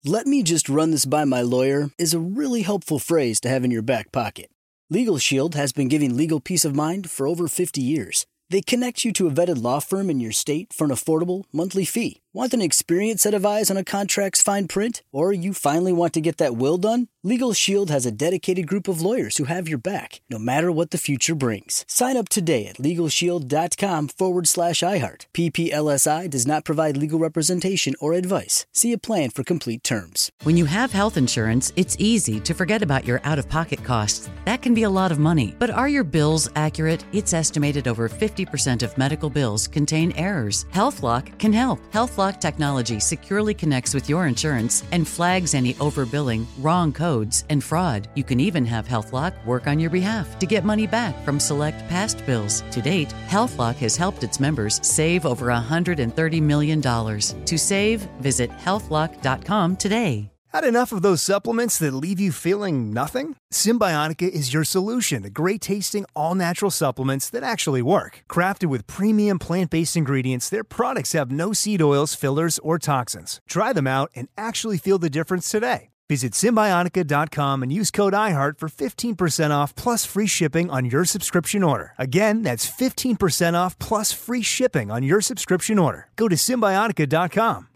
"Let me just run this by my lawyer" is a really helpful phrase to have in your back pocket. Legal Shield has been giving legal peace of mind for over 50 years. They connect you to a vetted law firm in your state for an affordable monthly fee. Want an experienced set of eyes on a contract's fine print? Or you finally want to get that will done? Legal Shield has a dedicated group of lawyers who have your back, no matter what the future brings. Sign up today at LegalShield.com/iHeart. PPLSI does not provide legal representation or advice. See a plan for complete terms. When you have health insurance, it's easy to forget about your out-of-pocket costs. That can be a lot of money. But are your bills accurate? It's estimated over 50% of medical bills contain errors. HealthLock can help. HealthLock technology securely connects with your insurance and flags any overbilling, wrong codes, and fraud. You can even have HealthLock work on your behalf to get money back from select past bills. To date, HealthLock has helped its members save over $130 million. To save, visit healthlock.com today. Had enough of those supplements that leave you feeling nothing? Symbiotica is your solution to great-tasting, all-natural supplements that actually work. Crafted with premium plant-based ingredients, their products have no seed oils, fillers, or toxins. Try them out and actually feel the difference today. Visit Symbiotica.com and use code IHEART for 15% off plus free shipping on your subscription order. Again, that's 15% off plus free shipping on your subscription order. Go to Symbiotica.com,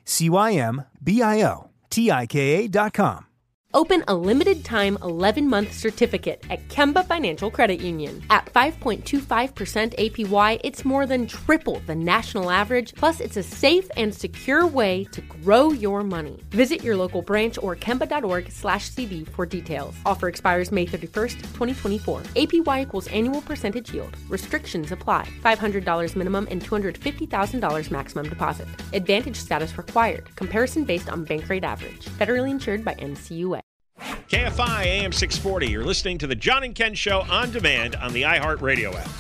CYMBIOTIKA.com. Open a limited-time 11-month certificate at Kemba Financial Credit Union. At 5.25% APY, it's more than triple the national average, plus it's a safe and secure way to grow your money. Visit your local branch or kemba.org/CD for details. Offer expires May 31st, 2024. APY equals annual percentage yield. Restrictions apply. $500 minimum and $250,000 maximum deposit. Advantage status required. Comparison based on bank rate average. Federally insured by NCUA. KFI AM 640. You're listening to the John and Ken Show on demand on the iHeartRadio app.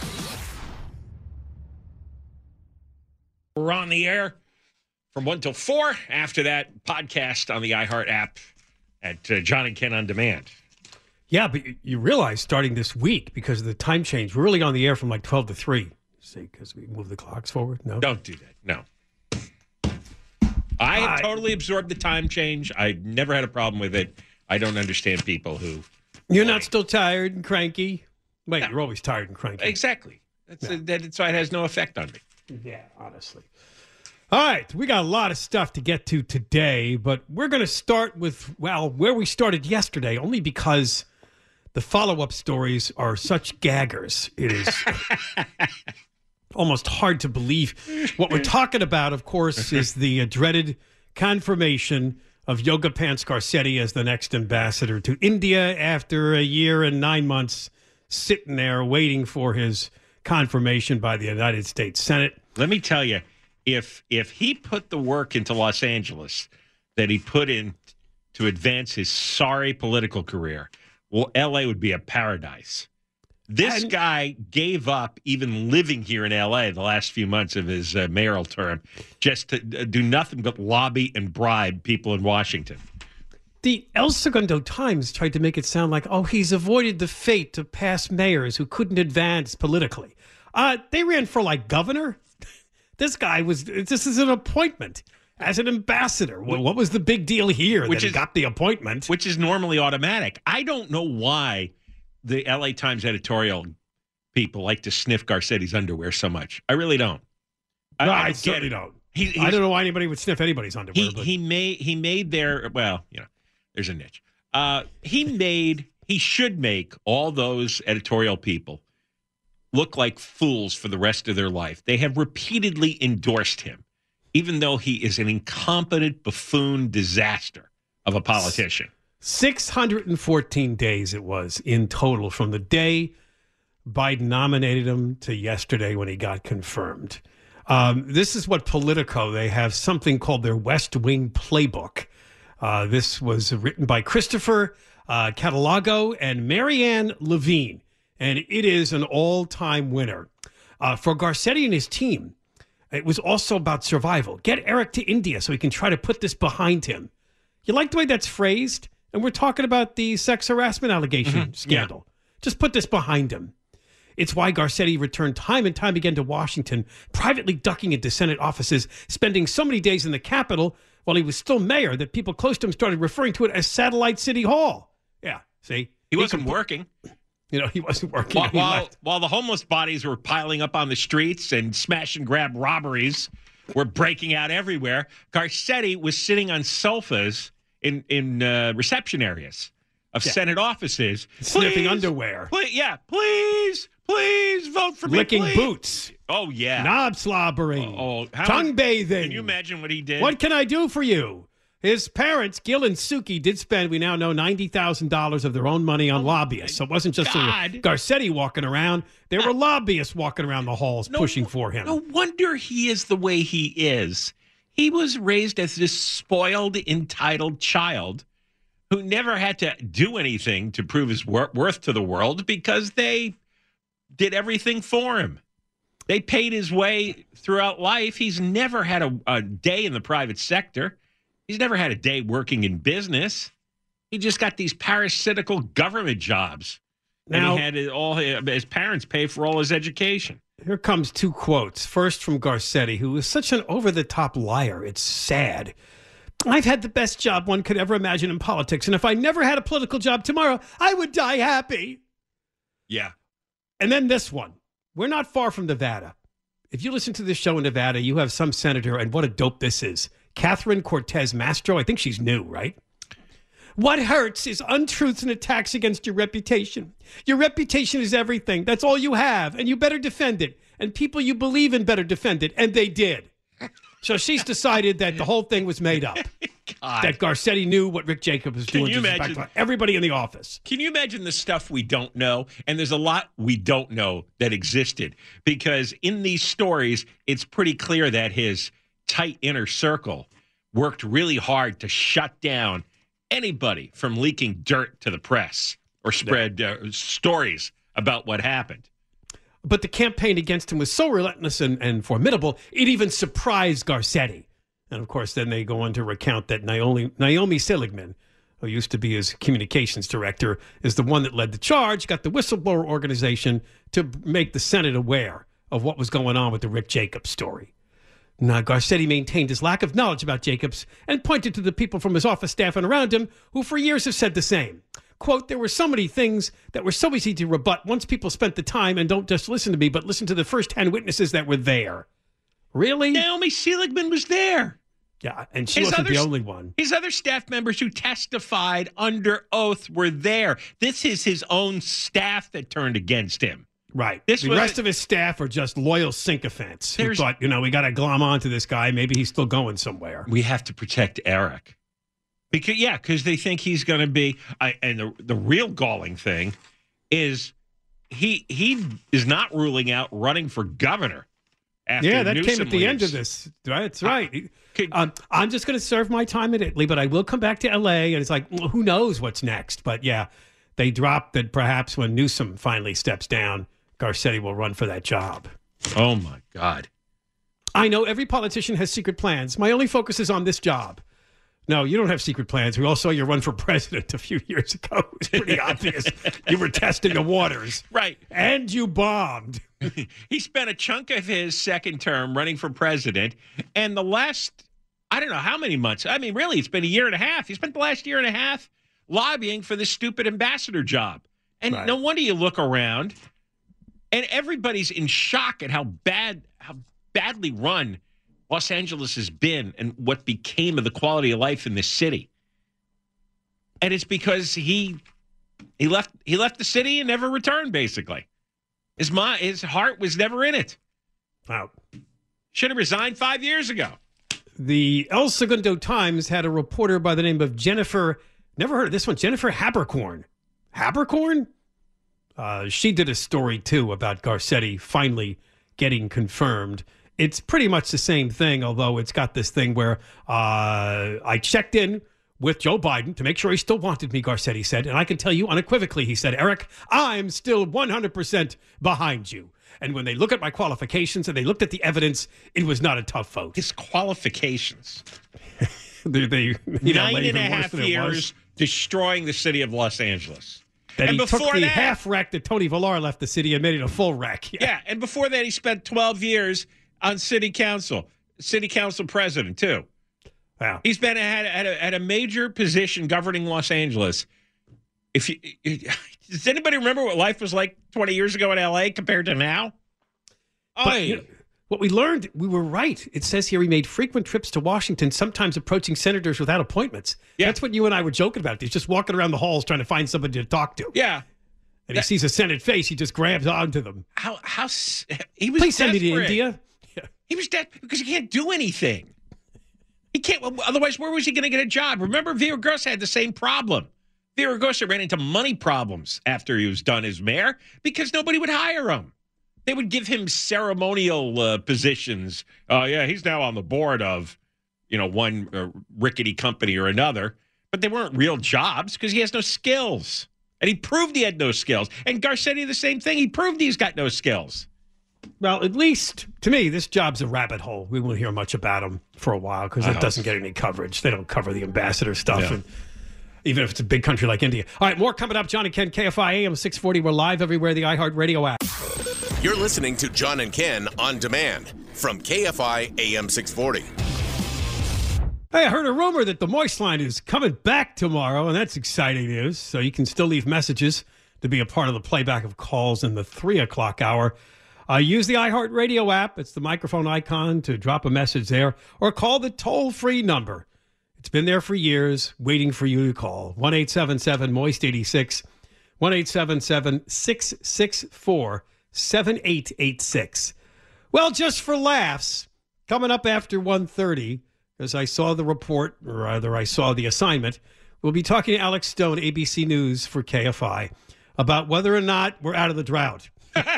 We're on the air from 1 till 4. After that, podcast on the iHeart app at John and Ken on demand. Yeah, but you realize starting this week, because of the time change, we're really on the air from like 12 to 3. See, because we move the clocks forward? No? Don't do that. No. I have totally absorbed the time change. I never had a problem with it. I don't understand people who... You're not still tired and cranky? Wait, no. You're always tired and cranky. Exactly. That's why it has no effect on me. Yeah, honestly. All right, we got a lot of stuff to get to today, but we're going to start with, well, where we started yesterday, only because the follow-up stories are such gaggers. It is almost hard to believe. What we're talking about, of course, is the dreaded confirmation of Yoga Pants Garcetti as the next ambassador to India after a year and 9 months sitting there waiting for his confirmation by the United States Senate. Let me tell you, if he put the work into Los Angeles that he put in to advance his sorry political career, well, L.A. would be a paradise. This guy gave up even living here in L.A. the last few months of his mayoral term just to do nothing but lobby and bribe people in Washington. The El Segundo Times tried to make it sound like, oh, he's avoided the fate of past mayors who couldn't advance politically. They ran for, like, governor. This is an appointment as an ambassador. Well, what was the big deal here that he got the appointment? Which is normally automatic. I don't know why the LA Times editorial people like to sniff Garcetti's underwear so much. I really don't. I certainly don't. I don't know why anybody would sniff anybody's underwear. He made their, well, you know, there's a niche. He should make all those editorial people look like fools for the rest of their life. They have repeatedly endorsed him, even though he is an incompetent buffoon disaster of a politician. 614 days it was in total from the day Biden nominated him to yesterday when he got confirmed. This is what Politico, they have something called their West Wing Playbook. This was written by Christopher Catalogo and Marianne Levine, and it is an all-time winner. For Garcetti and his team, it was also about survival. Get Eric to India so he can try to put this behind him. You like the way that's phrased? And we're talking about the sex harassment allegation scandal. Yeah. Just put this behind him. It's why Garcetti returned time and time again to Washington, privately ducking into Senate offices, spending so many days in the Capitol while he was still mayor that people close to him started referring to it as Satellite City Hall. Yeah, see? He wasn't working. He wasn't working. While the homeless bodies were piling up on the streets and smash and grab robberies were breaking out everywhere, Garcetti was sitting on sofas in reception areas of Senate offices. Sniffing underwear. Please vote for me. Licking boots. Oh, yeah. Knob slobbering. Tongue bathing. Can you imagine what he did? What can I do for you? His parents, Gil and Suki, did spend, we now know, $90,000 of their own money on lobbyists. So it wasn't just Garcetti walking around. There were lobbyists walking around the halls pushing for him. No wonder he is the way he is. He was raised as this spoiled, entitled child who never had to do anything to prove his worth to the world because they did everything for him. They paid his way throughout life. He's never had a day in the private sector. He's never had a day working in business. He just got these parasitical government jobs. Now, and he had his parents pay for all his education. Here comes two quotes. First from Garcetti, who is such an over-the-top liar. It's sad. I've had the best job one could ever imagine in politics, and if I never had a political job tomorrow, I would die happy. Yeah. And then this one. We're not far from Nevada. If you listen to this show in Nevada, you have some senator, and what a dope this is. Catherine Cortez Mastro. I think she's new, right? What hurts is untruths and attacks against your reputation. Your reputation is everything. That's all you have, and you better defend it. And people you believe in better defend it, and they did. So she's decided that the whole thing was made up. God. That Garcetti knew what Rick Jacobs was doing. Can you imagine everybody in the office? Can you imagine the stuff we don't know? And there's a lot we don't know that existed. Because in these stories, it's pretty clear that his tight inner circle worked really hard to shut down anybody from leaking dirt to the press or spread stories about what happened. But the campaign against him was so relentless and formidable, it even surprised Garcetti. And, of course, then they go on to recount that Naomi Seligman, who used to be his communications director, is the one that led the charge, got the whistleblower organization to make the Senate aware of what was going on with the Rick Jacobs story. Now, Garcetti maintained his lack of knowledge about Jacobs and pointed to the people from his office staff and around him who for years have said the same. Quote, there were so many things that were so easy to rebut once people spent the time and don't just listen to me, but listen to the first-hand witnesses that were there. Really? Naomi Seligman was there. Yeah, and she wasn't the only one. His other staff members who testified under oth were there. This is his own staff that turned against him. Right. The rest of his staff are just loyal sycophants who thought, we got to glom onto this guy. Maybe he's still going somewhere. We have to protect Eric. Because they think he's going to be and the real galling thing is he is not ruling out running for governor. After that Newsom came at the end of this. That's right. I'm just going to serve my time in Italy, but I will come back to L.A. And it's like, well, who knows what's next? But yeah, they dropped that perhaps when Newsom finally steps down, Garcetti will run for that job. Oh, my God. I know every politician has secret plans. My only focus is on this job. No, you don't have secret plans. We all saw you run for president a few years ago. It was pretty obvious. You were testing the waters. Right. And you bombed. He spent a chunk of his second term running for president. And the last, I don't know how many months. I mean, really, it's been a year and a half. He spent the last year and a half lobbying for this stupid ambassador job. And no wonder you look around and everybody's in shock at how badly run Los Angeles has been and what became of the quality of life in this city. And it's because he left the city and never returned, basically. His heart was never in it. Wow. Should have resigned 5 years ago. The El Segundo Times had a reporter by the name of Jennifer, never heard of this one, Jennifer Habercorn. Habercorn? She did a story, too, about Garcetti finally getting confirmed. It's pretty much the same thing, although it's got this thing where I checked in with Joe Biden to make sure he still wanted me, Garcetti said. And I can tell you unequivocally, he said, Eric, I'm still 100% behind you. And when they look at my qualifications and they looked at the evidence, it was not a tough vote. His qualifications. they 9.5 years destroying the city of Los Angeles. Then he took the half wreck that Tony Villar left the city and made it a full wreck. Yeah, and before that, he spent 12 years on city council president, too. Wow. He's been at a major position governing Los Angeles. Does anybody remember what life was like 20 years ago in L.A. compared to now? But, what we learned, we were right. It says here he made frequent trips to Washington, sometimes approaching senators without appointments. Yeah. That's what you and I were joking about. He's just walking around the halls trying to find somebody to talk to. Yeah. And he sees a Senate face, he just grabs onto them. He was Please send me to desperate. India. Yeah. He was desperate because he can't do anything. He can't. Otherwise, where was he going to get a job? Remember, Villaraigosa had the same problem. Villaraigosa ran into money problems after he was done as mayor because nobody would hire him. They would give him ceremonial positions. Yeah, he's now on the board of, one rickety company or another. But they weren't real jobs because he has no skills. And he proved he had no skills. And Garcetti, the same thing. He proved he's got no skills. Well, at least, to me, this job's a rabbit hole. We won't hear much about him for a while because it doesn't get any coverage. They don't cover the ambassador stuff. Yeah. And even if it's a big country like India. All right, more coming up. John and Ken, KFI AM 640. We're live everywhere, the iHeartRadio app. You're listening to John and Ken on demand from KFI AM 640. Hey, I heard a rumor that the Moist Line is coming back tomorrow, and that's exciting news. So you can still leave messages to be a part of the playback of calls in the 3 o'clock hour. Use the iHeartRadio app. It's the microphone icon to drop a message there, or call the toll-free number. It's been there for years, waiting for you to call. 1-877-MOIST-86, 1-877-664-7886. Well, just for laughs, coming up after 1:30, because I saw the report, or rather I saw the assignment, we'll be talking to Alex Stone, ABC News for KFI, about whether or not we're out of the drought.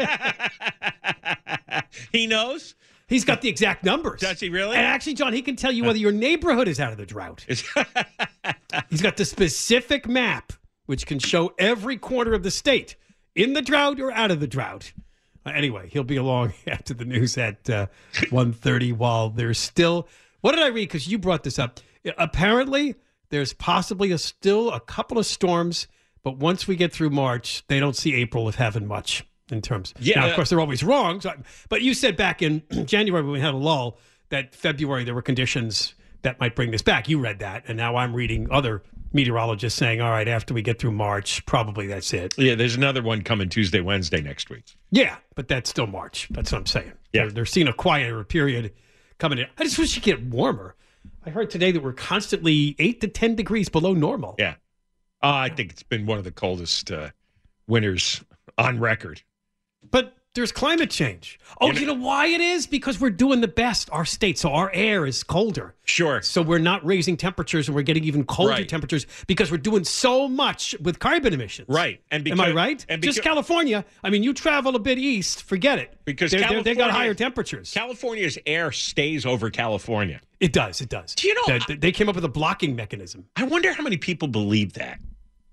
He knows? He's got the exact numbers. Does he really? And actually, John, he can tell you whether your neighborhood is out of the drought. He's got the specific map, which can show every corner of the state in the drought or out of the drought. Anyway, he'll be along after the news at 1:30 while there's still... What did I read? Because you brought this up. Apparently, there's possibly still a couple of storms, but once we get through March, they don't see April as having much in terms. Yeah. Now, of course, they're always wrong. But you said back in January when we had a lull that February there were conditions that might bring this back. You read that, and now I'm reading other meteorologists saying, all right, after we get through March, probably that's it. Yeah, there's another one coming Tuesday, Wednesday next week. Yeah, but that's still March. That's what I'm saying. Yeah. They're seeing a quieter period coming in. I just wish it get warmer. I heard today that we're constantly 8 to 10 degrees below normal. Yeah. I think it's been one of the coldest winters on record. But there's climate change. Oh, you know why it is? Because we're doing the best, our state. So our air is colder. Sure. So we're not raising temperatures and we're getting even colder temperatures because we're doing so much with carbon emissions. Right. And because, am I right? And just California. I mean, you travel a bit east, forget it. Because they got higher temperatures. California's air stays over California. It does. It does. Do you know? They came up with a blocking mechanism. I wonder how many people believe that.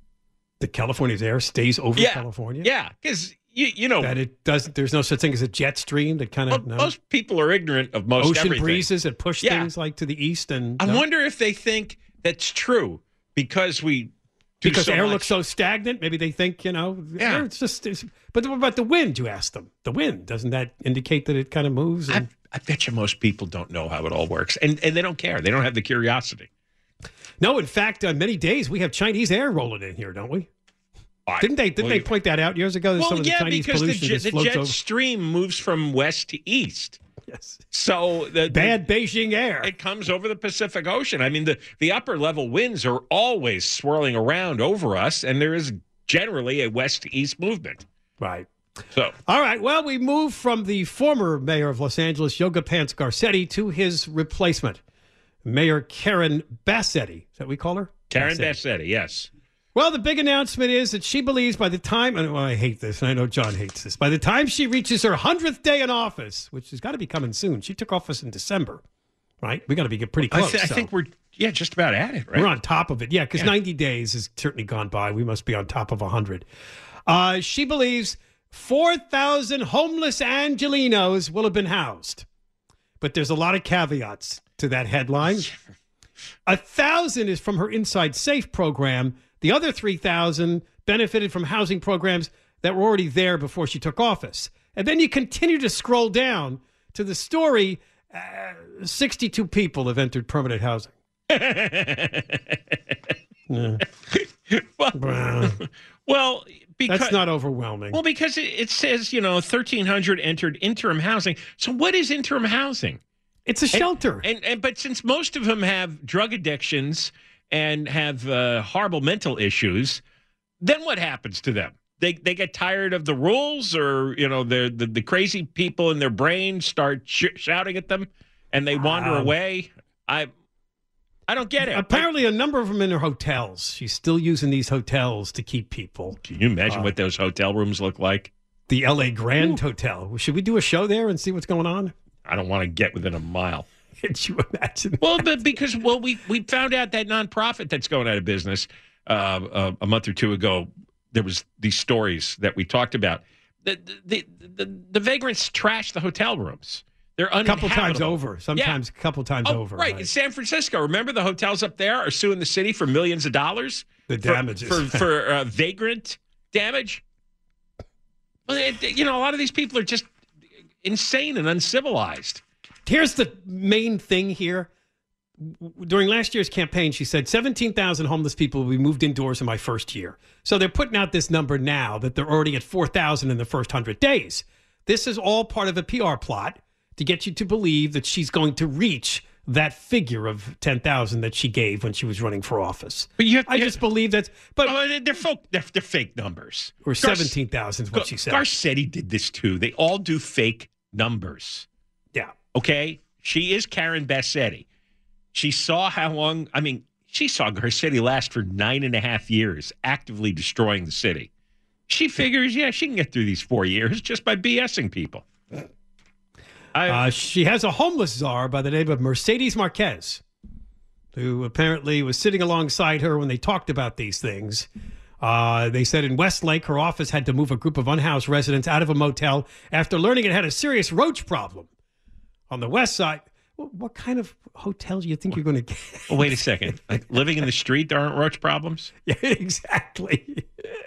That California's air stays over California? Yeah, because... You know that it doesn't. There's no such thing as a jet stream that kind of. Most people are ignorant of most ocean everything. Breezes that push things like to the east, and I wonder if they think that's true because we do because so air much. Looks so stagnant. Maybe they think air, it's just. But what about the wind? You asked them. The wind doesn't that indicate that it kind of moves? I bet you most people don't know how it all works, and they don't care. They don't have the curiosity. No, in fact, many days we have Chinese air rolling in here, don't we? Didn't they point that out years ago? Some of the Chinese pollution because the jet stream moves from west to east. Yes. So bad Beijing air. It comes over the Pacific Ocean. I mean, the upper level winds are always swirling around over us, and there is generally a west to east movement. Right. So, all right. Well, we move from the former mayor of Los Angeles, Yoga Pants Garcetti, to his replacement, Mayor Karen Bassetti. Is that what we call her? Karen Bassetti, yes. Well, the big announcement is that she believes by the time, and I hate this, and I know John hates this, by the time she reaches her 100th day in office, which has got to be coming soon, she took office in December, right? We got to be pretty close. I think we're, just about at it, right? We're on top of it, because 90 days has certainly gone by. We must be on top of 100. She believes 4,000 homeless Angelenos will have been housed. But there's a lot of caveats to that headline. 1,000 is from her Inside Safe program. The other 3,000 benefited from housing programs that were already there before she took office. And then you continue to scroll down to the story. 62 people have entered permanent housing. Yeah. Well, because that's not overwhelming. Well, because it says 1,300 entered interim housing. So what is interim housing? It's a shelter. But since most of them have drug addictions and have horrible mental issues, then what happens to them? They get tired of the rules, or the crazy people in their brain start shouting at them, and they wander away. I don't get it. Apparently, a number of them in her hotels. She's still using these hotels to keep people. Can you imagine what those hotel rooms look like? The L.A. Grand Hotel. Should we do a show there and see what's going on? I don't want to get within a mile. Could you imagine? Well, because we found out that nonprofit that's going out of business a month or two ago. There was these stories that we talked about. The vagrants trash the hotel rooms. They're uninhabitable. A couple times over. Sometimes a couple times over. Right. In San Francisco, remember the hotels up there are suing the city for millions of dollars? The damages. For vagrant damage? Well, a lot of these people are just insane and uncivilized. Here's the main thing here. During last year's campaign, she said 17,000 homeless people will be moved indoors in my first year. So they're putting out this number now that they're already at 4,000 in the first 100 days. This is all part of a PR plot to get you to believe that she's going to reach that figure of 10,000 that she gave when she was running for office. But I just believe that. But they're fake numbers. Or 17,000 is what she said. Garcetti did this too. They all do fake numbers. Yeah. Okay? She is Karen Bassetti. She saw how long, she saw Garcetti last for 9.5 years, actively destroying the city. She figures, she can get through these 4 years just by BSing people. She has a homeless czar by the name of Mercedes Marquez, who apparently was sitting alongside her when they talked about these things. They said in Westlake, her office had to move a group of unhoused residents out of a motel after learning it had a serious roach problem. On the west side, what kind of hotel do you think you're going to get? Well, wait a second. Like, living in the street, there aren't roach problems? Yeah, exactly.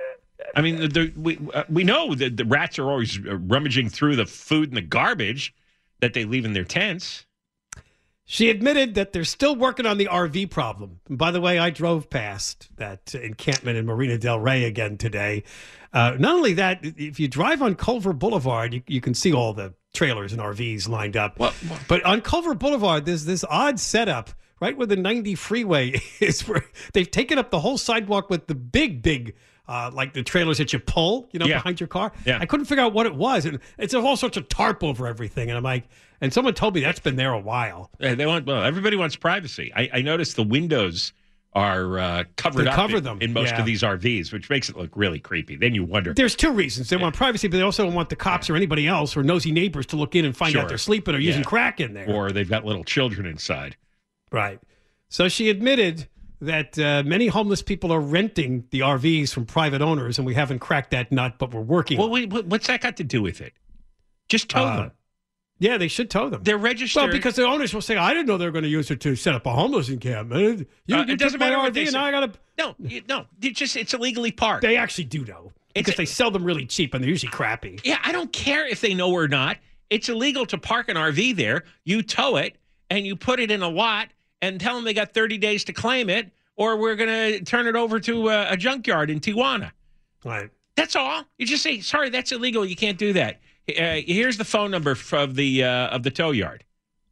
I mean, we know that the rats are always rummaging through the food and the garbage that they leave in their tents. She admitted that they're still working on the RV problem. And by the way, I drove past that encampment in Marina Del Rey again today. Not only that, if you drive on Culver Boulevard, you can see all the trailers and RVs lined up. But on Culver Boulevard, there's this odd setup right where the 90 freeway is, where they've taken up the whole sidewalk with the big like the trailers that you pull, behind your car. Yeah. I couldn't figure out what it was. And it's all sorts of tarp over everything. And I'm like, and someone told me that's been there a while. Yeah, everybody wants privacy. I noticed the windows are covered up in most of these RVs, which makes it look really creepy. Then you wonder. There's two reasons. They want privacy, but they also want the cops or anybody else or nosy neighbors to look in and find out they're sleeping or using crack in there. Or they've got little children inside. Right. So she admitted that many homeless people are renting the RVs from private owners, and we haven't cracked that nut, but we're working on it. Well, what's that got to do with it? Just tow them. Yeah, they should tow them. They're registered. Well, because the owners will say, I didn't know they were going to use it to set up a homeless encampment. It doesn't matter what they say. I gotta... No. It's illegally parked. They actually do know. Because they sell them really cheap, and they're usually crappy. Yeah, I don't care if they know or not. It's illegal to park an RV there. You tow it, and you put it in a lot, and tell them they got 30 days to claim it, or we're going to turn it over to a junkyard in Tijuana. Right. That's all. You just say, sorry, that's illegal. You can't do that. Here's the phone number of the tow yard.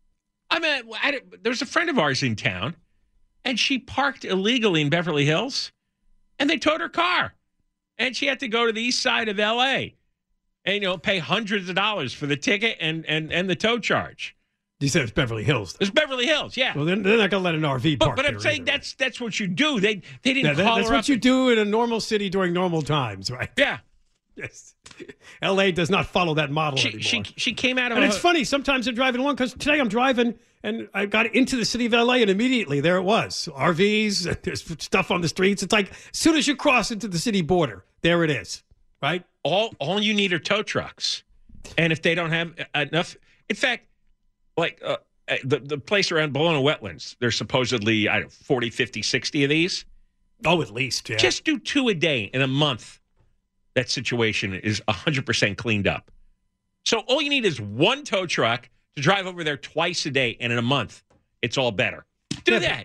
There's a friend of ours in town, and she parked illegally in Beverly Hills, and they towed her car. And she had to go to the east side of L.A. and, pay hundreds of dollars for the ticket and the tow charge. You said it's Beverly Hills. It's Beverly Hills, yeah. Well, then they're not going to let an RV park But I'm saying either. that's what you do. They didn't call her up. That's what you do in a normal city during normal times, right? Yeah. Yes. L.A. does not follow that model anymore. She came out of And it's funny, sometimes I'm driving along, because today I'm driving, and I got into the city of L.A., and immediately there it was. RVs, and there's stuff on the streets. It's like, as soon as you cross into the city border, there it is, right? All you need are tow trucks. And if they don't have enough... In fact, like the place around Bologna Wetlands, there's supposedly, 40, 50, 60 of these. Oh, at least, yeah. Just do 2 a day in a month. That situation is 100% cleaned up. So all you need is one tow truck to drive over there twice a day, and in a month, it's all better. Do that.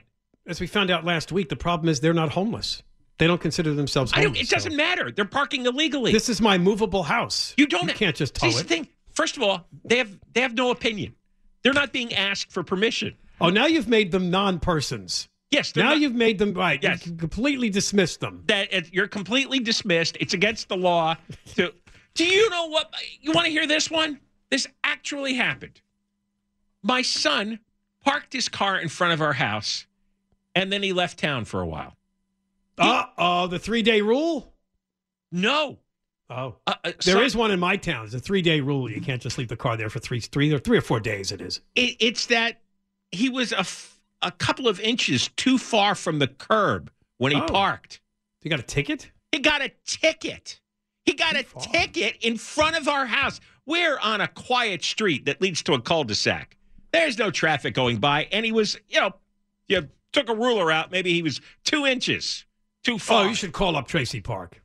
As we found out last week, the problem is they're not homeless. They don't consider themselves homeless. It doesn't matter. They're parking illegally. This is my movable house. You can't just tow it. The thing. First of all, they have no opinion. They're not being asked for permission. Oh, now you've made them non-persons. Yes. You've made them right. Yes. You completely dismissed them. You're completely dismissed. It's against the law. Do you know what? You want to hear this one? This actually happened. My son parked his car in front of our house, and then he left town for a while. The 3-day rule? No. Oh, there is one in my town. It's a 3-day rule. You can't just leave the car there for 3 or 4 days. It is. It's that he was a couple of inches too far from the curb when he parked. You got a ticket? He got a ticket. He got a ticket in front of our house. We're on a quiet street that leads to a cul-de-sac. There's no traffic going by, and he was, you took a ruler out. Maybe he was 2 inches too far. Oh, you should call up Tracy Park.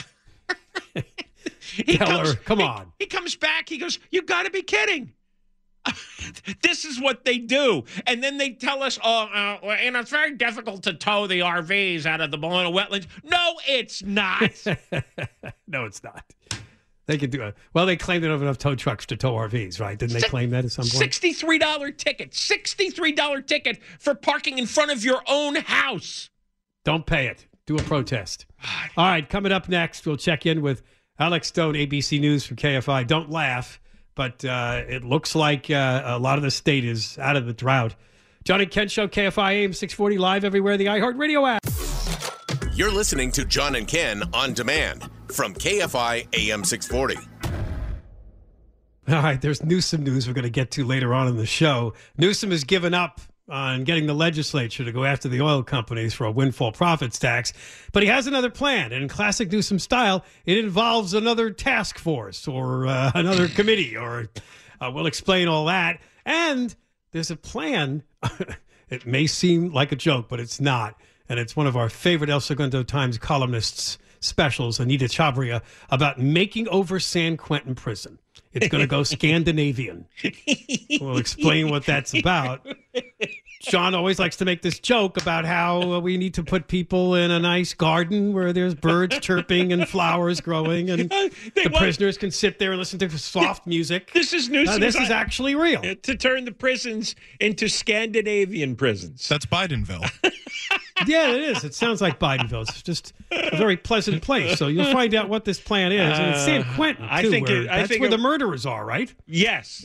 Come on. He comes back. He goes, "You got to be kidding." This is what they do. And then they tell us, and it's very difficult to tow the RVs out of the Bologna wetlands. No, it's not. No, it's not. They could do it. Well, they claim they don't have enough tow trucks to tow RVs, right? Didn't they claim that at some point? $63 ticket. $63 ticket for parking in front of your own house. Don't pay it. Do a protest. All right, coming up next, we'll check in with Alex Stone, ABC News from KFI. Don't laugh, but it looks like a lot of the state is out of the drought. John and Ken Show, KFI AM 640, live everywhere, the iHeartRadio app. You're listening to John and Ken on demand from KFI AM 640. All right, there's Newsom news we're going to get to later on in the show. Newsom has given up on getting the legislature to go after the oil companies for a windfall profits tax, but he has another plan. And in classic Newsom style, it involves another task force or another committee, or we'll explain all that. And there's a plan. It may seem like a joke, but it's not. And it's one of our favorite El Segundo Times columnists' specials, Anita Chabria, about making over San Quentin Prison. It's going to go Scandinavian. We'll explain what that's about. John always likes to make this joke about how we need to put people in a nice garden where there's birds chirping and flowers growing, and the prisoners can sit there and listen to soft music. This is Newsom. This is actually real. To turn the prisons into Scandinavian prisons. That's Bidenville. Yeah, it is. It sounds like Bidenville. It's just a very pleasant place. So you'll find out what this plan is. And it's San Quentin, too. That's where the murderers are, right? Yes.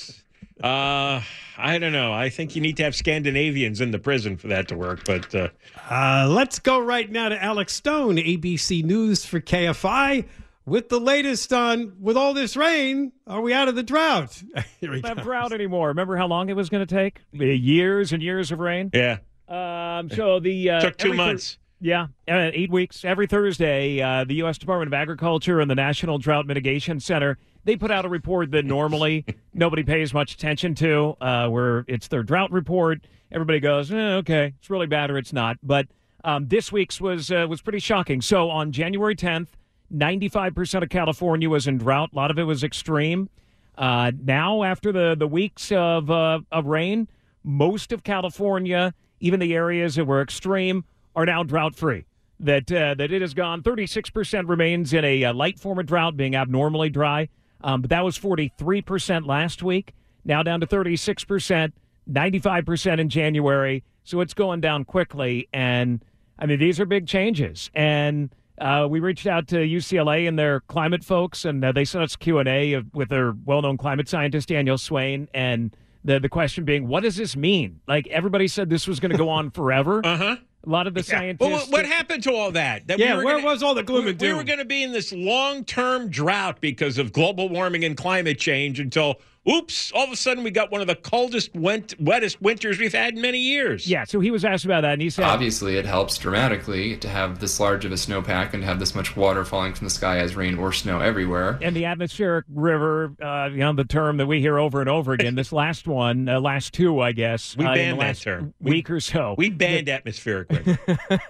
I don't know. I think you need to have Scandinavians in the prison for that to work. But let's go right now to Alex Stone, ABC News for KFI, with the latest on, with all this rain, are we out of the drought? Here we go. Not drought anymore. Remember how long it was going to take? Years and years of rain? Yeah. So the took 2 months. 8 weeks. Every Thursday, the U.S. Department of Agriculture and the National Drought Mitigation Center, they put out a report that normally nobody pays much attention to, where it's their drought report. Everybody goes, okay, it's really bad or it's not. But this week's was pretty shocking. So on January 10th, 95% of California was in drought. A lot of it was extreme. Now, after the weeks of rain, most of California, even the areas that were extreme, are now drought-free. That it has gone. 36% remains in a light form of drought, being abnormally dry. But that was 43% last week. Now down to 36%, 95% in January. So it's going down quickly. And, I mean, these are big changes. And we reached out to UCLA and their climate folks, and they sent us Q&A with their well-known climate scientist, Daniel Swain, and the question being, what does this mean? Like, everybody said this was going to go on forever. Uh-huh. A lot of the scientists... Well, what happened to all that? Where was all the gloom and doom? We were going to be in this long-term drought because of global warming and climate change until, oops, all of a sudden we got one of the coldest, wettest winters we've had in many years. Yeah, so he was asked about that, and he said... Obviously, it helps dramatically to have this large of a snowpack and to have this much water falling from the sky as rain or snow everywhere. And the atmospheric river, the term that we hear over and over again, this last one, last two, I guess. We banned that term. Week or so. We banned atmospheric river.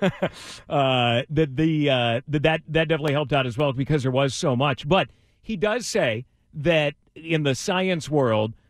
That definitely helped out as well because there was so much. But he does say that in the science world,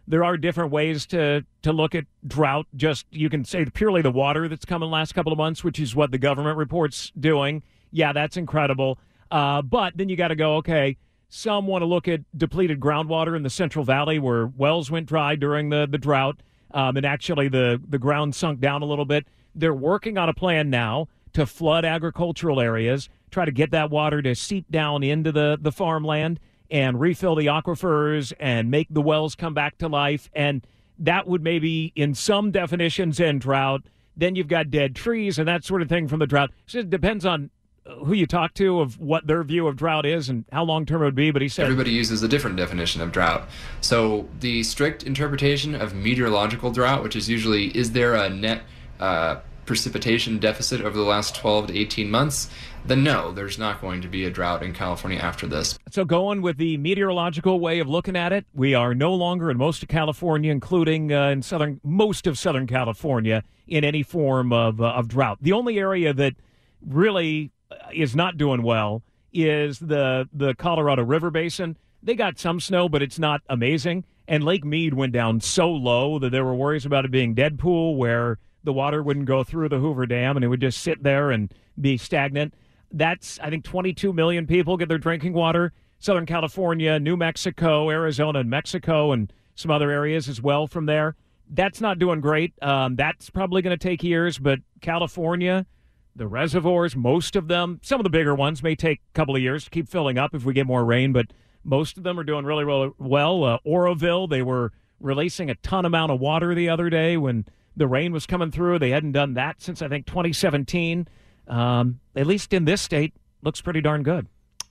there are different ways to look at drought. Just you can say purely the water that's come in the last couple of months, which is what the government report's doing. Yeah, that's incredible. But then you got to go, okay, some want to look at depleted groundwater in the Central Valley where wells went dry during the drought, and actually the ground sunk down a little bit. They're working on a plan now to flood agricultural areas, try to get that water to seep down into the farmland and refill the aquifers and make the wells come back to life. And that would maybe, in some definitions, end drought. Then you've got dead trees and that sort of thing from the drought. So it depends on who you talk to of what their view of drought is and how long-term it would be. But he said everybody uses a different definition of drought. So the strict interpretation of meteorological drought, which is usually, is there a net precipitation deficit over the last 12 to 18 months, then no, there's not going to be a drought in California after this. So going with the meteorological way of looking at it, we are no longer in most of California, including in most of Southern California, in any form of drought. The only area that really is not doing well is the Colorado River Basin. They got some snow, but it's not amazing. And Lake Mead went down so low that there were worries about it being dead pool, where the water wouldn't go through the Hoover Dam and it would just sit there and be stagnant. That's, I think, 22 million people get their drinking water. Southern California, New Mexico, Arizona, and Mexico, and some other areas as well from there. That's not doing great. That's probably going to take years, but California, the reservoirs, most of them, some of the bigger ones may take a couple of years to keep filling up if we get more rain, but most of them are doing really, really well. Oroville, they were releasing a ton amount of water the other day when the rain was coming through. They hadn't done that since, I think, 2017. At least in this state, looks pretty darn good.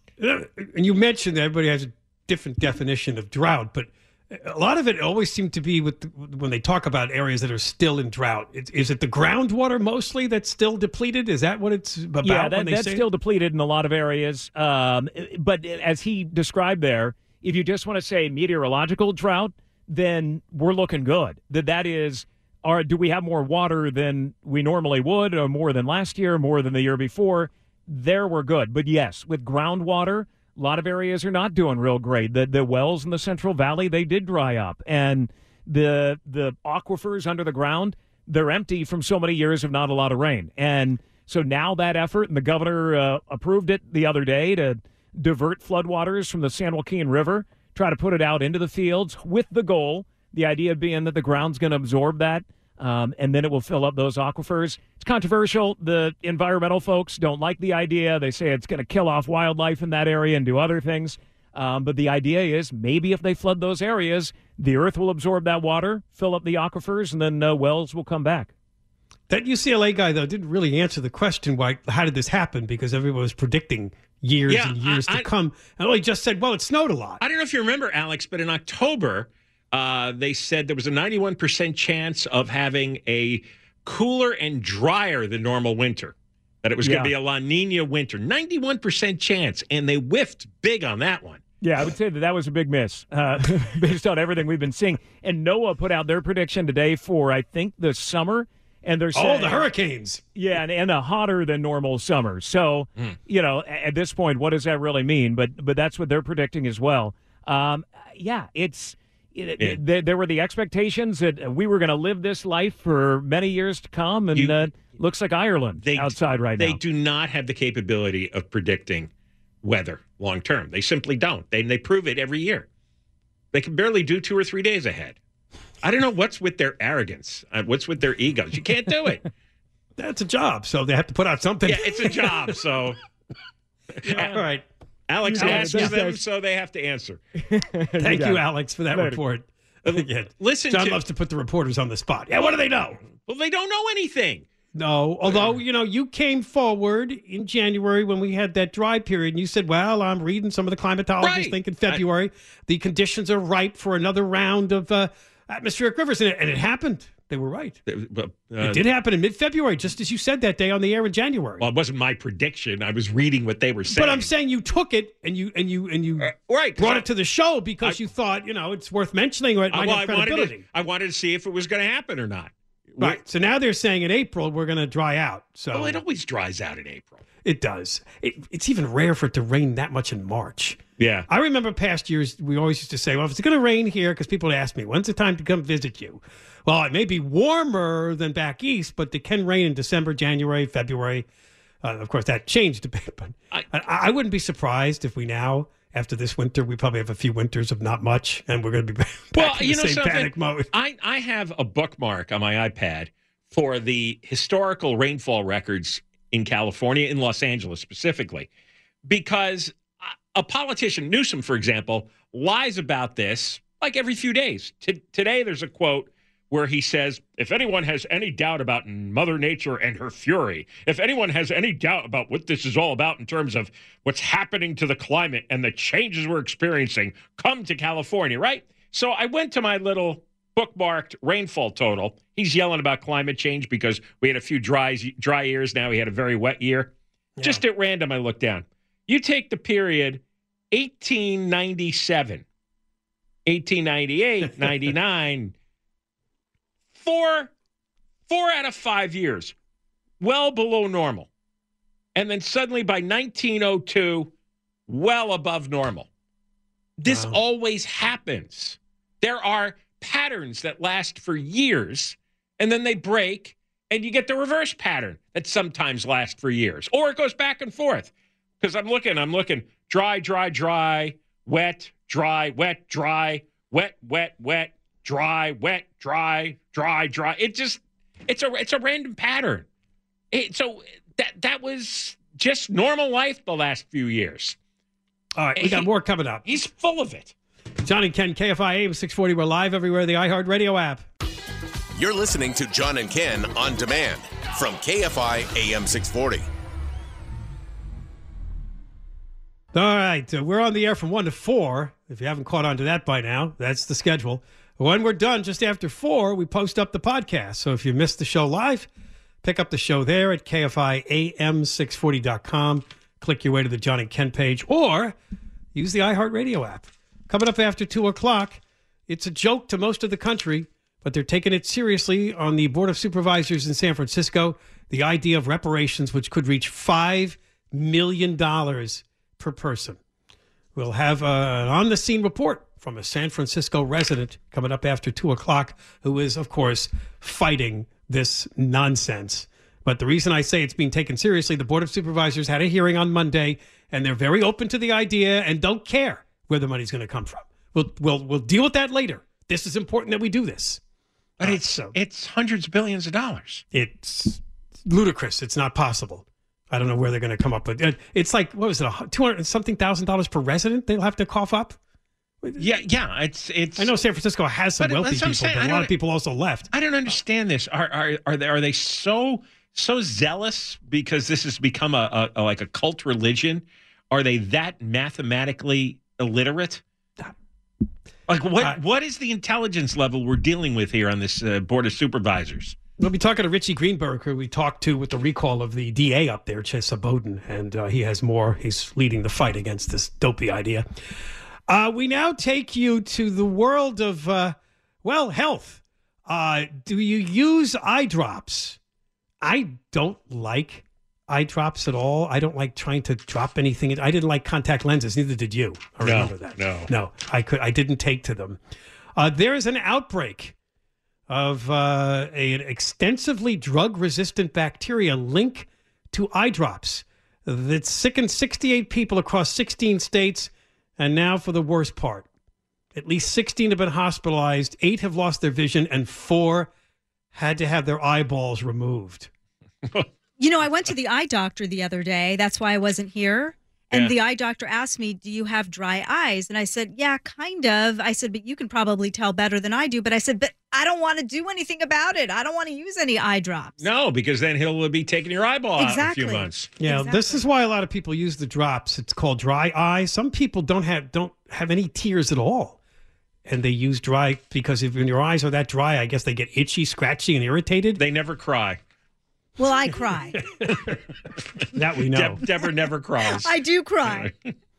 And you mentioned that everybody has a different definition of drought, but a lot of it always seemed to be when they talk about areas that are still in drought. Is it the groundwater mostly that's still depleted? Is that what it's about? Yeah, that's still depleted in a lot of areas. But as he described there, if you just want to say meteorological drought, then we're looking good. That is, do we have more water than we normally would, or more than last year, more than the year before? There we're good. But yes, with groundwater, a lot of areas are not doing real great. The wells in the Central Valley, they did dry up. And the aquifers under the ground, they're empty from so many years of not a lot of rain. And so now that effort, and the governor approved it the other day to divert floodwaters from the San Joaquin River, try to put it out into the fields with the goal, the idea being that the ground's going to absorb that, and then it will fill up those aquifers. It's controversial. The environmental folks don't like the idea. They say it's going to kill off wildlife in that area and do other things. But the idea is maybe if they flood those areas, the earth will absorb that water, fill up the aquifers, and then wells will come back. That UCLA guy, though, didn't really answer the question, how did this happen? Because everyone was predicting years and years to come. And he just said, well, it snowed a lot. I don't know if you remember, Alex, but in October, they said there was a 91% chance of having a cooler and drier than normal winter, that it was going to be a La Nina winter. 91% chance, and they whiffed big on that one. Yeah, I would say that was a big miss based on everything we've been seeing. And NOAA put out their prediction today for, I think, the summer. And they're saying, the hurricanes. Yeah, and a hotter than normal summer. So, at this point, what does that really mean? But that's what they're predicting as well. There were the expectations that we were going to live this life for many years to come, and looks like Ireland outside right now. They do not have the capability of predicting weather long term. They simply don't. They prove it every year. They can barely do 2 or 3 days ahead. I don't know what's with their arrogance. What's with their egos? You can't do it. That's a job, so they have to put out something. Yeah, it's a job, so. All right. Alex asks them, so they have to answer. Thank you, Alex, for that report. Again, John loves to put the reporters on the spot. Yeah, what do they know? Well, they don't know anything. No, although, you came forward in January when we had that dry period, and you said, well, I'm reading some of the climatologists think in February the conditions are ripe for another round of atmospheric rivers, and it happened. They were right. It did happen in mid-February, just as you said that day on the air in January. Well, it wasn't my prediction. I was reading what they were saying. But I'm saying you took it and you brought it to the show because you thought, it's worth mentioning or it might have credibility. I wanted to see if it was going to happen or not. Right. So now they're saying in April we're going to dry out. So it always dries out in April. It does. It's even rare for it to rain that much in March. Yeah. I remember past years, we always used to say, well, if it's going to rain here, because people would ask me, when's the time to come visit you? Well, it may be warmer than back east, but it can rain in December, January, February. Of course, that changed a bit, but I wouldn't be surprised if we now, after this winter, we probably have a few winters of not much, and we're going to be back in the same panic mode. I have a bookmark on my iPad for the historical rainfall records in California, in Los Angeles specifically, because a politician, Newsom, for example, lies about this like every few days. Today, there's a quote where he says, if anyone has any doubt about Mother Nature and her fury, if anyone has any doubt about what this is all about in terms of what's happening to the climate and the changes we're experiencing, come to California, right? So I went to my little bookmarked rainfall total. He's yelling about climate change because we had a few dry years. Now we had a very wet year. Yeah. Just at random, I looked down. You take the period 1897, 1898, 99, four out of 5 years, well below normal. And then suddenly by 1902, well above normal. This always happens. There are patterns that last for years, and then they break, and you get the reverse pattern that sometimes lasts for years. Or it goes back and forth. Because I'm looking, dry, dry, dry, wet, dry, wet, dry, wet, wet, wet, dry, wet, dry, dry, dry. It's a random pattern. So that was just normal life the last few years. All right, we got more coming up. He's full of it. John and Ken, KFI AM 640. We're live everywhere, the iHeartRadio app. You're listening to John and Ken on demand from KFI AM 640. All right, we're on the air from 1 to 4. If you haven't caught on to that by now, that's the schedule. When we're done, just after 4, we post up the podcast. So if you missed the show live, pick up the show there at KFIAM640.com. Click your way to the John and Ken page, or use the iHeartRadio app. Coming up after 2 o'clock, it's a joke to most of the country, but they're taking it seriously on the Board of Supervisors in San Francisco. The idea of reparations, which could reach $5 million per person. We'll have an on-the-scene report from a San Francisco resident coming up after 2 o'clock, who is, of course, fighting this nonsense. But the reason I say it's being taken seriously, the Board of Supervisors had a hearing on Monday, and they're very open to the idea and don't care where the money's going to come from. We'll deal with that later. This is important that we do this. But it's hundreds of billions of dollars. It's ludicrous. It's not possible. I don't know where they're going to come up with. It's like, what was it, $200-something thousand per resident they'll have to cough up? Yeah. It's. I know San Francisco has some wealthy people, but a lot of people also left. I don't understand this. Are they so zealous because this has become a like a cult religion? Are they that mathematically illiterate? Like what is the intelligence level we're dealing with here on this Board of Supervisors? We'll be talking to Richie Greenberg, who we talked to with the recall of the DA up there, Chesa Bowden, and he has more. He's leading the fight against this dopey idea. We now take you to the world of, health. Do you use eye drops? I don't like eye drops at all. I don't like trying to drop anything. I didn't like contact lenses. Neither did you. I remember that. No, I didn't take to them. There is an outbreak of an extensively drug-resistant bacteria linked to eye drops that sickened 68 people across 16 states. And now for the worst part. At least 16 have been hospitalized, 8 have lost their vision, and 4 had to have their eyeballs removed. You know, I went to the eye doctor the other day. That's why I wasn't here. And the eye doctor asked me, do you have dry eyes? And I said, yeah, kind of. I said, but you can probably tell better than I do. But I said, but I don't want to do anything about it. I don't want to use any eye drops. No, because then he'll be taking your eyeball out in a few months. Yeah, This is why a lot of people use the drops. It's called dry eye. Some people don't have any tears at all. And they use dry because when your eyes are that dry, I guess they get itchy, scratchy, and irritated. They never cry. Well, I cry. That we know. Deborah never cries. I do cry.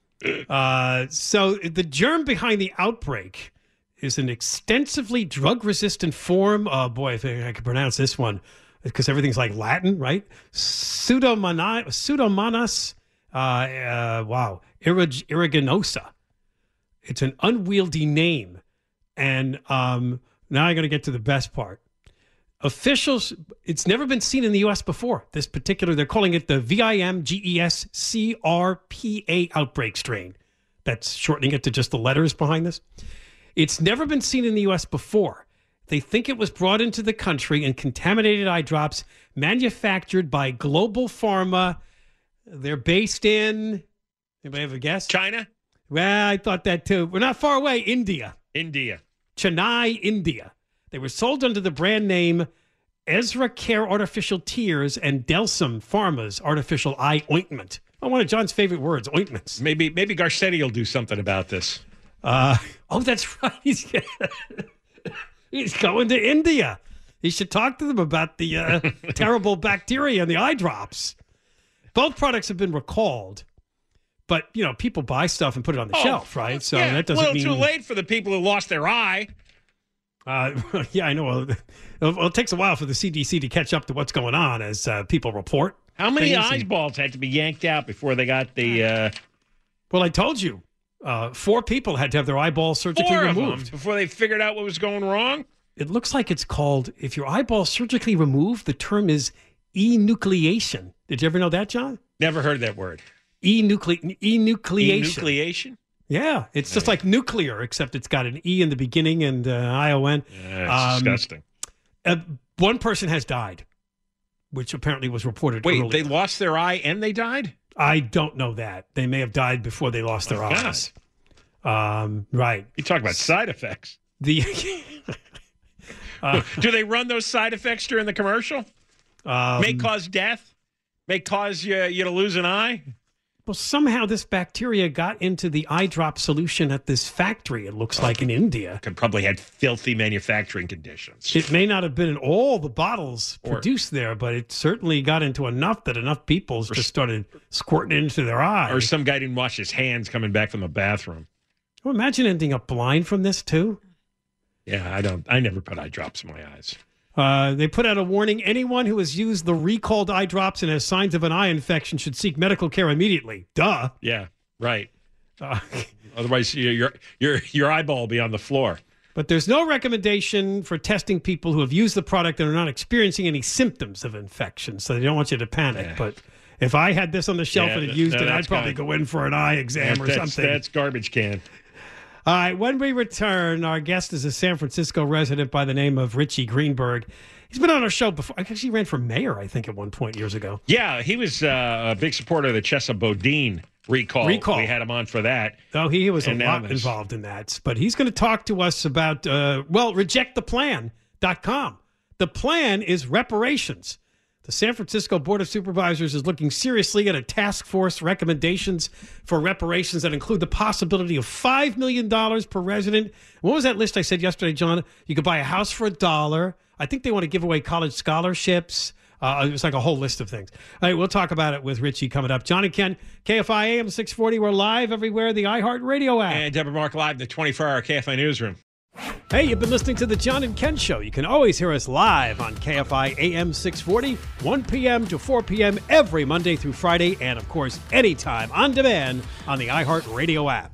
So the germ behind the outbreak is an extensively drug-resistant form. Oh, boy, if I could pronounce this one. because everything's like Latin, right? Pseudomonas, aeruginosa. It's an unwieldy name. And now I'm going to get to the best part. Officials, it's never been seen in the U.S. before. This particular, they're calling it the VIMGESCRPA outbreak strain. That's shortening it to just the letters behind this. It's never been seen in the U.S. before. They think it was brought into the country in contaminated eye drops manufactured by Global Pharma. They're based in, anybody have a guess? China? Well, I thought that too. We're not far away. India. Chennai, India. They were sold under the brand name Ezra Care Artificial Tears and Delsum Pharma's Artificial Eye Ointment. One of John's favorite words, ointments. Maybe Garcetti will do something about this. Oh, that's right. He's going to India. He should talk to them about the terrible bacteria in the eye drops. Both products have been recalled. But, people buy stuff and put it on the shelf, right? So that doesn't mean... a little too late for the people who lost their eye. Yeah, I know. Well, it takes a while for the CDC to catch up to what's going on as people report. How many eyeballs had to be yanked out before they got the... Well, I told you. 4 people had to have their eyeballs surgically removed. Before they figured out what was going wrong? It looks like it's called, if your eyeball surgically removed, the term is enucleation. Did you ever know that, John? Never heard that word. Enucleation. Enucleation? Yeah, it's just like nuclear, except it's got an E in the beginning and ION. Yeah, it's disgusting. One person has died, which apparently was reported earlier. Wait, they lost their eye and they died? I don't know that. They may have died before they lost their eyes. Right. You talk about side effects. Do they run those side effects during the commercial? May cause death? May cause you to lose an eye? Well, somehow this bacteria got into the eye drop solution at this factory, it looks like, in India. Could probably had filthy manufacturing conditions. It may not have been in all the bottles produced there, but it certainly got into enough that enough people just started squirting it into their eye. Or some guy didn't wash his hands coming back from the bathroom. Well, imagine ending up blind from this, too. Yeah, I never put eye drops in my eyes. They put out a warning. Anyone who has used the recalled eye drops and has signs of an eye infection should seek medical care immediately. Duh. Yeah, right. Otherwise, your eyeball will be on the floor. But there's no recommendation for testing people who have used the product and are not experiencing any symptoms of infection, so they don't want you to panic. Yeah. But if I had this on the shelf and had used it, I'd probably go in for an eye exam or something. That's garbage can. All right, when we return, our guest is a San Francisco resident by the name of Richie Greenberg. He's been on our show before. I guess he ran for mayor, I think, at one point years ago. Yeah, he was a big supporter of the Chesa Boudin recall. We had him on for that. Oh, he was a lot involved in that. But he's going to talk to us about, rejecttheplan.com. The plan is reparations. The San Francisco Board of Supervisors is looking seriously at a task force recommendations for reparations that include the possibility of $5 million per resident. What was that list I said yesterday, John? You could buy a house for $1. I think they want to give away college scholarships. It was like a whole list of things. All right, we'll talk about it with Richie coming up. John and Ken, KFI AM 640. We're live everywhere, the iHeartRadio app. And Deborah Mark live in the 24-hour KFI newsroom. Hey, you've been listening to the John and Ken Show. You can always hear us live on KFI AM 640, 1 p.m. to 4 p.m. every Monday through Friday, and, of course, anytime on demand on the iHeartRadio app.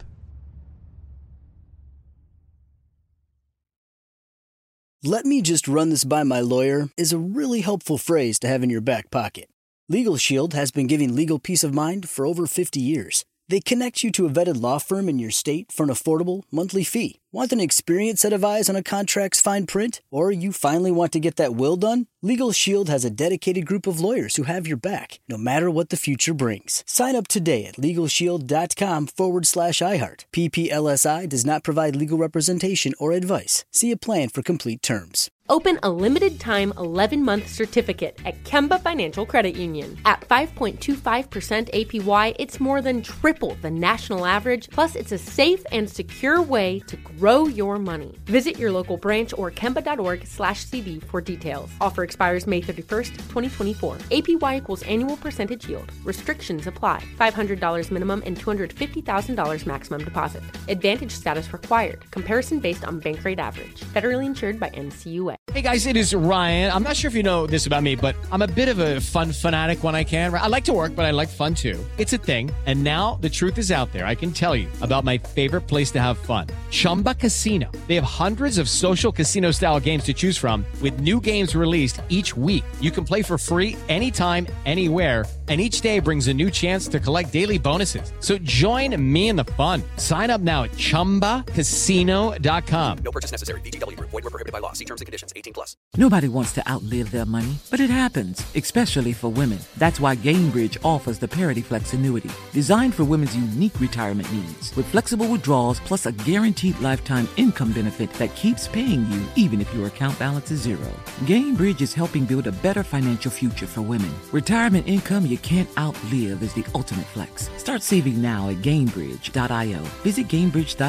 "Let me just run this by my lawyer" is a really helpful phrase to have in your back pocket. Legal Shield has been giving legal peace of mind for over 50 years. They connect you to a vetted law firm in your state for an affordable monthly fee. Want an experienced set of eyes on a contract's fine print? Or you finally want to get that will done? Legal Shield has a dedicated group of lawyers who have your back, no matter what the future brings. Sign up today at LegalShield.com/iHeart. PPLSI does not provide legal representation or advice. See a plan for complete terms. Open a limited-time 11-month certificate at Kemba Financial Credit Union. At 5.25% APY, it's more than triple the national average, plus it's a safe and secure way to grow your money. Visit your local branch or kemba.org/CD for details. Offer expires May 31st, 2024. APY equals annual percentage yield. Restrictions apply. $500 minimum and $250,000 maximum deposit. Advantage status required. Comparison based on bank rate average. Federally insured by NCUA. Hey guys, it is Ryan. I'm not sure if you know this about me, but I'm a bit of a fun fanatic when I can. I like to work, but I like fun too. It's a thing. And now the truth is out there. I can tell you about my favorite place to have fun. Chumba Casino. They have hundreds of social casino style games to choose from with new games released each week. You can play for free anytime, anywhere. And each day brings a new chance to collect daily bonuses. So join me in the fun. Sign up now at ChumbaCasino.com. No purchase necessary. VGW Group. Void where prohibited by law. See terms and conditions. 18+. Nobody wants to outlive their money, but it happens, especially for women. That's why Gainbridge offers the Parity Flex annuity, designed for women's unique retirement needs, with flexible withdrawals plus a guaranteed lifetime income benefit that keeps paying you even if your account balance is zero. Gainbridge is helping build a better financial future for women. Retirement income you can't outlive is the ultimate flex. Start saving now at Gainbridge.io. Visit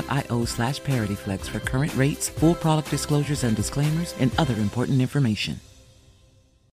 Gainbridge.io/ParityFlex for current rates, full product disclosures and disclaimers, and other important information.